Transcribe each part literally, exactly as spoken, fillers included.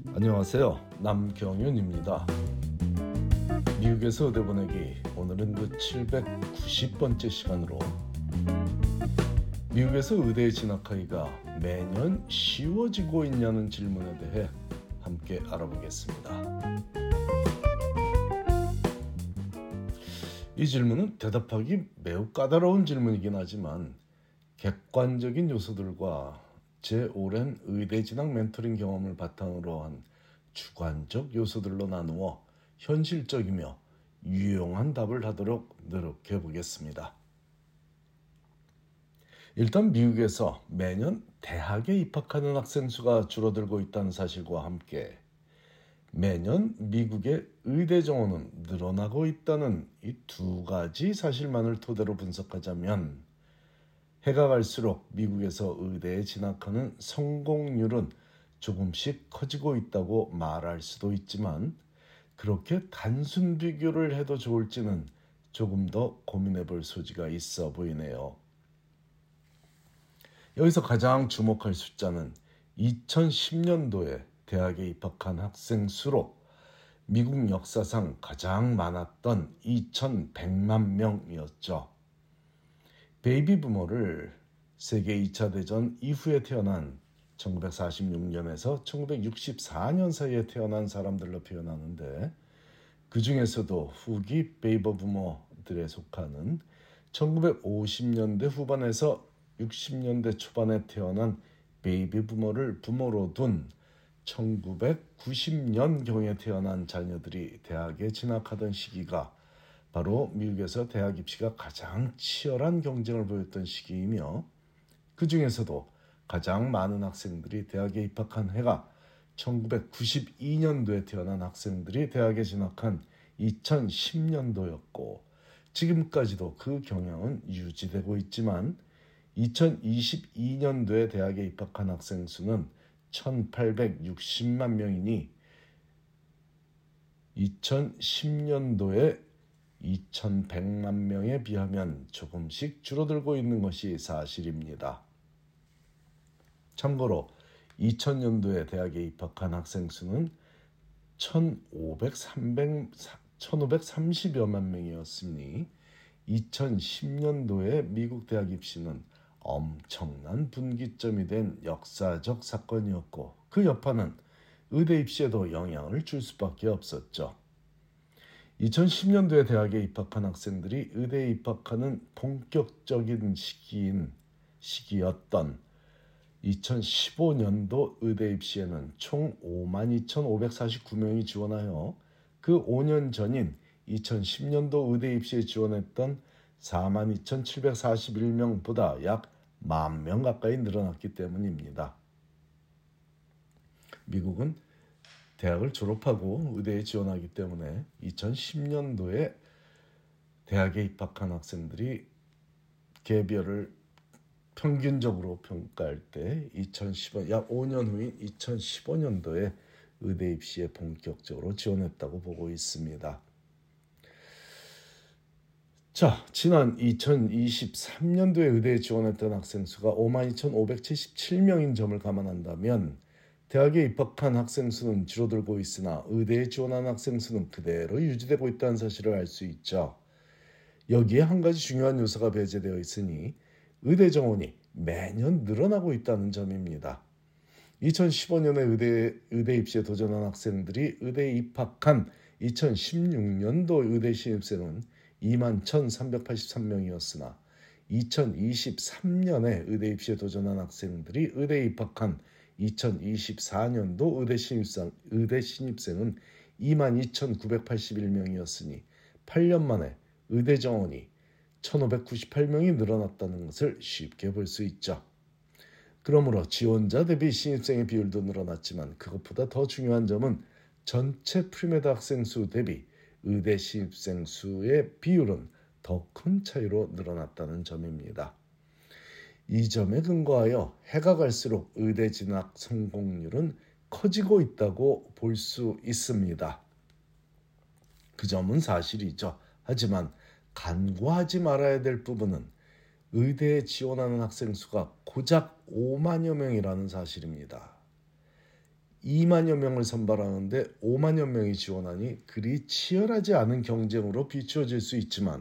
안녕하세요. 남경윤입니다. 미국에서 의대 보내기, 오늘은 그 칠백구십 번째 시간으로 미국에서 의대에 진학하기가 매년 쉬워지고 있냐는 질문에 대해 함께 알아보겠습니다. 이 질문은 대답하기 매우 까다로운 질문이긴 하지만 객관적인 요소들과 제 오랜 의대 진학 멘토링 경험을 바탕으로 한 주관적 요소들로 나누어 현실적이며 유용한 답을 하도록 노력해 보겠습니다. 일단 미국에서 매년 대학에 입학하는 학생 수가 줄어들고 있다는 사실과 함께 매년 미국의 의대 정원은 늘어나고 있다는 이 두 가지 사실만을 토대로 분석하자면 해가 갈수록 미국에서 의대에 진학하는 성공률은 조금씩 커지고 있다고 말할 수도 있지만 그렇게 단순 비교를 해도 좋을지는 조금 더 고민해 볼 소지가 있어 보이네요. 여기서 가장 주목할 숫자는 이천십 년도에 대학에 입학한 학생 수로 미국 역사상 가장 많았던 이천백만 명이었죠. 베이비 부머를 세계 이 차 대전 이후에 태어난 천구백사십육 년에서 천구백육십사 년 사이에 태어난 사람들로 표현하는데 그 중에서도 후기 베이비 부머들에 속하는 천구백오십 년대 후반에서 육십 년대 초반에 태어난 베이비 부머를 부모로 둔 천구백구십 년경에 태어난 자녀들이 대학에 진학하던 시기가 바로 미국에서 대학 입시가 가장 치열한 경쟁을 보였던 시기이며 그 중에서도 가장 많은 학생들이 대학에 입학한 해가 천구백구십이 년도에 태어난 학생들이 대학에 진학한 이천십 년도였고 지금까지도 그 경향은 유지되고 있지만 이천이십이 년도에 대학에 입학한 학생 수는 천팔백육십만 명이니 이천십 년도에 이천백만 명에 비하면 조금씩 줄어들고 있는 것이 사실입니다. 참고로 이천 년도에 대학에 입학한 학생 수는 천오백삼십여만 명이었으니 이천십 년도에 미국 대학 입시는 엄청난 분기점이 된 역사적 사건이었고 그 여파는 의대 입시에도 영향을 줄 수밖에 없었죠. 이천십 년도에 대학에 입학한 학생들이 의대에 입학하는 본격적인 시기인 시기였던 이천십오 년도 의대 입시에는 총 오만 이천오백사십구 명이 지원하여 그 오 년 전인 이천십 년도 의대 입시에 지원했던 사만 이천칠백사십일 명보다 약 만 명 가까이 늘어났기 때문입니다. 미국은 대학을 졸업하고 의대에 지원하기 때문에 이천십 년도에 대학에 입학한 학생들이 개별을 평균적으로 평가할 때 이천십오, 약 오 년 후인 이천십오 년도에 의대 입시에 본격적으로 지원했다고 보고 있습니다. 자, 지난 이천이십삼 년도에 의대에 지원했던 학생 수가 오만 이천오백칠십칠 명인 점을 감안한다면 대학에 입학한 학생 수는 줄어들고 있으나 의대에 지원한 학생 수는 그대로 유지되고 있다는 사실을 알 수 있죠. 여기에 한 가지 중요한 요소가 배제되어 있으니 의대 정원이 매년 늘어나고 있다는 점입니다. 이천십오 년에 의대, 의대 입시에 도전한 학생들이 의대에 입학한 이천십육 년도 의대 신입생은 이만 천삼백팔십삼 명이었으나 이천이십삼 년에 의대 입시에 도전한 학생들이 의대에 입학한 이천이십사 년도 의대 신입생, 의대 신입생은 이만 이천구백팔십일 명이었으니 팔 년 만에 의대 정원이 천오백구십팔 명이 늘어났다는 것을 쉽게 볼 수 있죠. 그러므로 지원자 대비 신입생의 비율도 늘어났지만 그것보다 더 중요한 점은 전체 프리메드 학생 수 대비 의대 신입생 수의 비율은 더 큰 차이로 늘어났다는 점입니다. 이 점에 근거하여 해가 갈수록 의대 진학 성공률은 커지고 있다고 볼 수 있습니다. 그 점은 사실이죠. 하지만 간과하지 말아야 될 부분은 의대에 지원하는 학생 수가 고작 오만여 명이라는 사실입니다. 이만여 명을 선발하는데 오만여 명이 지원하니 그리 치열하지 않은 경쟁으로 비추어질 수 있지만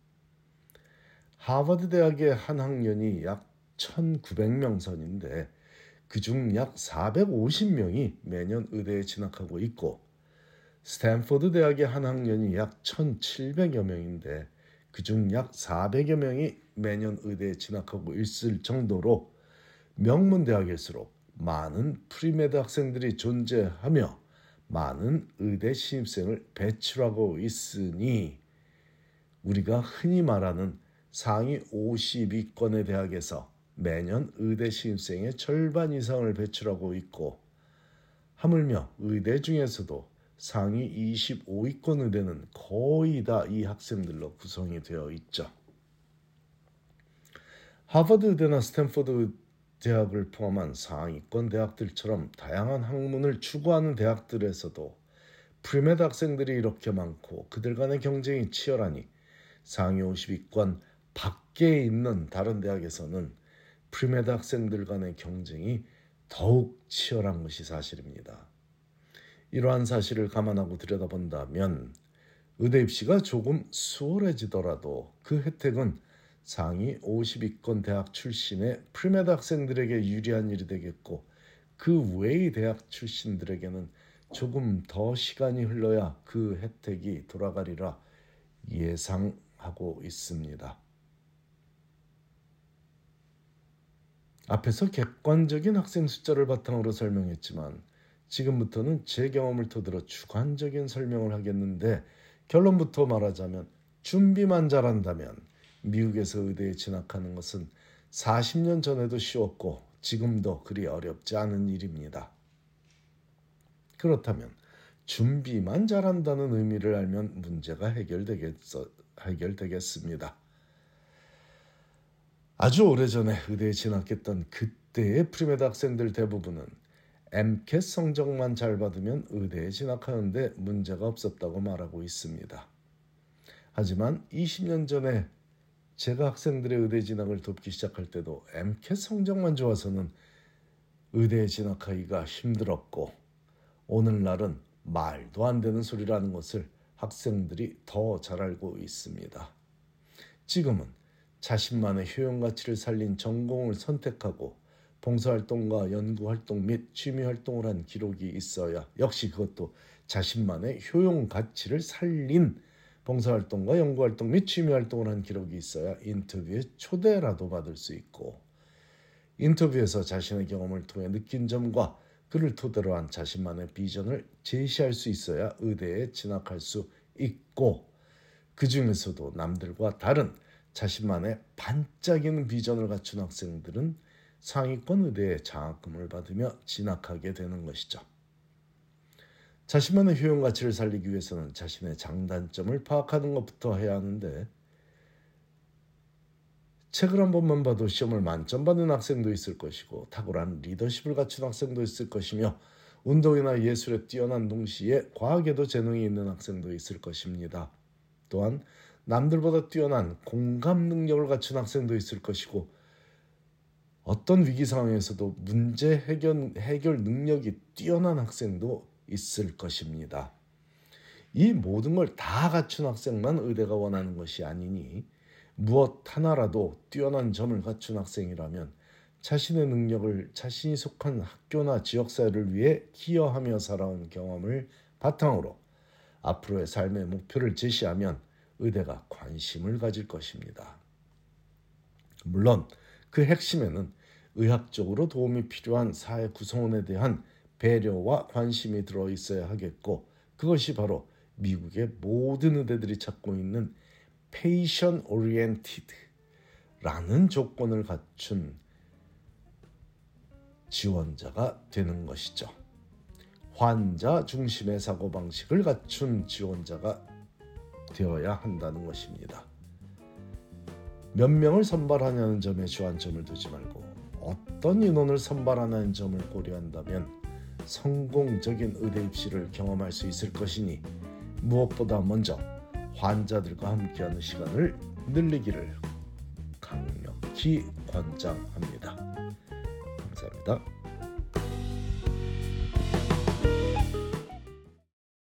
하버드 대학의 한 학년이 약 천구백 명 선인데 그중 약 사백오십 명이 매년 의대에 진학하고 있고 스탠포드 대학의 한 학년이 약 천칠백여 명인데 그중 약 사백여 명이 매년 의대에 진학하고 있을 정도로 명문 대학일수록 많은 프리메드 학생들이 존재하며 많은 의대 신입생을 배출하고 있으니 우리가 흔히 말하는 상위 오십 위권의 대학에서 매년 의대 신입생의 절반 이상을 배출하고 있고 하물며 의대 중에서도 상위 이십오 위권 의대는 거의 다 이 학생들로 구성이 되어 있죠. 하버드 의대나 스탠포드 대학을 포함한 상위권 대학들처럼 다양한 학문을 추구하는 대학들에서도 프리메드 학생들이 이렇게 많고 그들 간의 경쟁이 치열하니 상위 오십 위권 밖에 있는 다른 대학에서는 프리메드 학생들 간의 경쟁이 더욱 치열한 것이 사실입니다. 이러한 사실을 감안하고 들여다본다면 의대 입시가 조금 수월해지더라도 그 혜택은 상위 오십 위권 대학 출신의 프리메드 학생들에게 유리한 일이 되겠고 그 외의 대학 출신들에게는 조금 더 시간이 흘러야 그 혜택이 돌아가리라 예상하고 있습니다. 앞에서 객관적인 학생 숫자를 바탕으로 설명했지만 지금부터는 제 경험을 토대로 주관적인 설명을 하겠는데 결론부터 말하자면 준비만 잘한다면 미국에서 의대에 진학하는 것은 사십 년 전에도 쉬웠고 지금도 그리 어렵지 않은 일입니다. 그렇다면 준비만 잘한다는 의미를 알면 문제가 해결되겠어, 해결되겠습니다. 아주 오래전에 의대에 진학했던 그때의 프리메드 학생들 대부분은 엠캣 성적만 잘 받으면 의대에 진학하는데 문제가 없었다고 말하고 있습니다. 하지만 이십 년 전에 제가 학생들의 의대 진학을 돕기 시작할 때도 엠캣 성적만 좋아서는 의대에 진학하기가 힘들었고 오늘날은 말도 안 되는 소리라는 것을 학생들이 더 잘 알고 있습니다. 지금은 자신만의 효용 가치를 살린 전공을 선택하고 봉사활동과 연구활동 및 취미활동을 한 기록이 있어야 역시 그것도 자신만의 효용 가치를 살린 봉사활동과 연구활동 및 취미활동을 한 기록이 있어야 인터뷰에 초대라도 받을 수 있고 인터뷰에서 자신의 경험을 통해 느낀 점과 그를 토대로 한 자신만의 비전을 제시할 수 있어야 의대에 진학할 수 있고 그 중에서도 남들과 다른 자신만의 반짝이는 비전을 갖춘 학생들은 상위권 의대에 장학금을 받으며 진학하게 되는 것이죠. 자신만의 효용 가치를 살리기 위해서는 자신의 장단점을 파악하는 것부터 해야 하는데 책을 한 번만 봐도 시험을 만점 받는 학생도 있을 것이고 탁월한 리더십을 갖춘 학생도 있을 것이며 운동이나 예술에 뛰어난 동시에 과학에도 재능이 있는 학생도 있을 것입니다. 또한 남들보다 뛰어난 공감 능력을 갖춘 학생도 있을 것이고 어떤 위기 상황에서도 문제 해결, 해결 능력이 뛰어난 학생도 있을 것입니다. 이 모든 걸 다 갖춘 학생만 의대가 원하는 것이 아니니 무엇 하나라도 뛰어난 점을 갖춘 학생이라면 자신의 능력을 자신이 속한 학교나 지역사회를 위해 기여하며 살아온 경험을 바탕으로 앞으로의 삶의 목표를 제시하면 의대가 관심을 가질 것입니다. 물론 그 핵심에는 의학적으로 도움이 필요한 사회 구성원에 대한 배려와 관심이 들어있어야 하겠고 그것이 바로 미국의 모든 의대들이 찾고 있는 patient oriented라는 조건을 갖춘 지원자가 되는 것이죠. 환자 중심의 사고방식을 갖춘 지원자가 되어야 한다는 것입니다. 몇 명을 선발하냐는 점에 주안점을 두지 말고 어떤 인원을 선발하냐는 점을 고려한다면 성공적인 의대 입시를 경험할 수 있을 것이니 무엇보다 먼저 환자들과 함께하는 시간을 늘리기를 강력히 권장합니다. 감사합니다.